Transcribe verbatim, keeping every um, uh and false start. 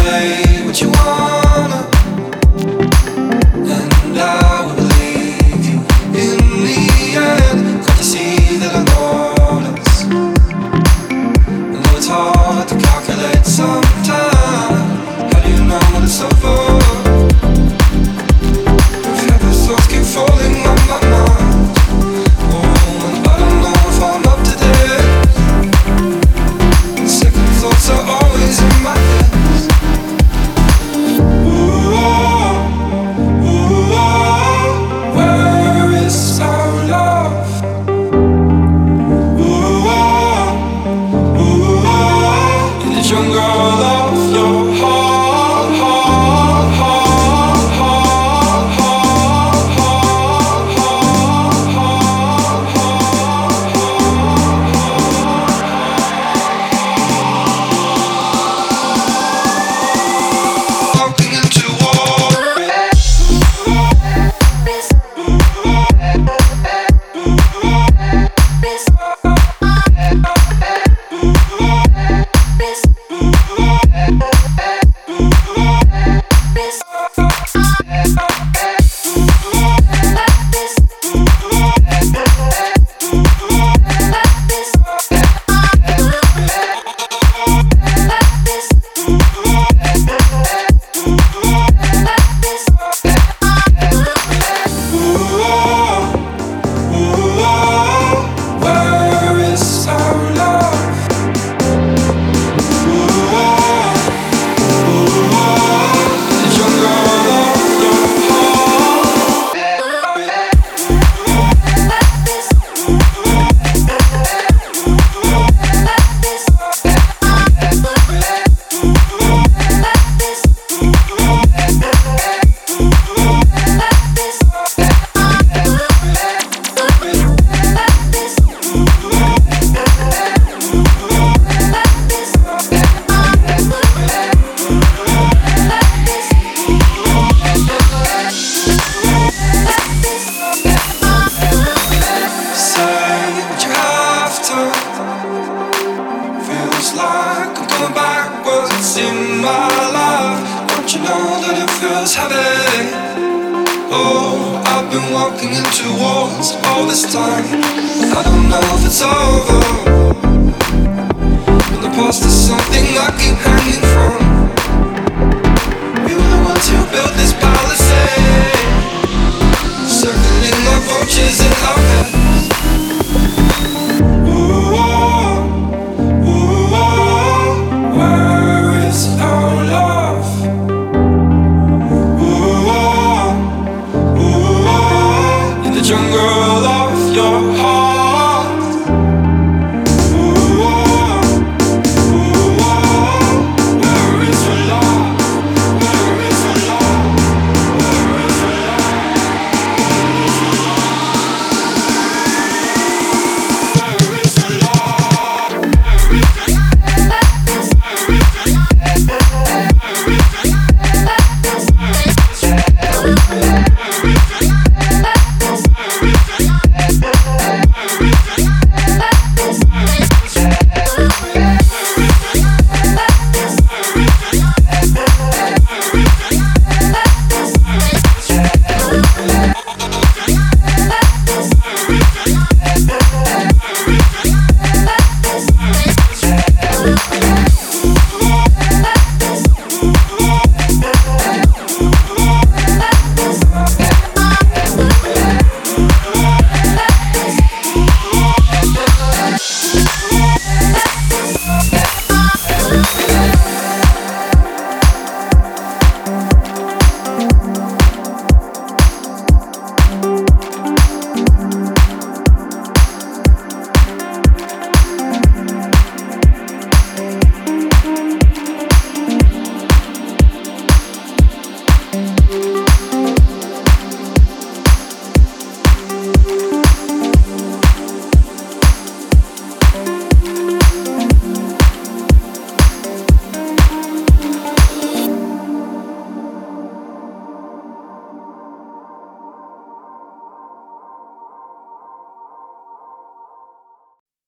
say what you wanna, and I will believe you in the end. Can't you see that I notice? I know it's hard to calculate sometimes. How do you know when it's over? If heavy thoughts keep falling on my mind, oh, and I don't know if I'm up to date. Second thoughts are always in my head. Walking into walls all this time. I don't know if it's over. In the past is something I keep